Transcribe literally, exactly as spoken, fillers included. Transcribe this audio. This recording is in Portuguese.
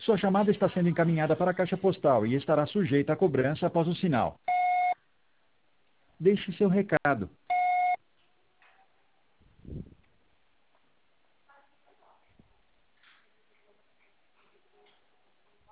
Sua chamada está sendo encaminhada para a caixa postal e estará sujeita a cobrança após o sinal. Deixe seu recado.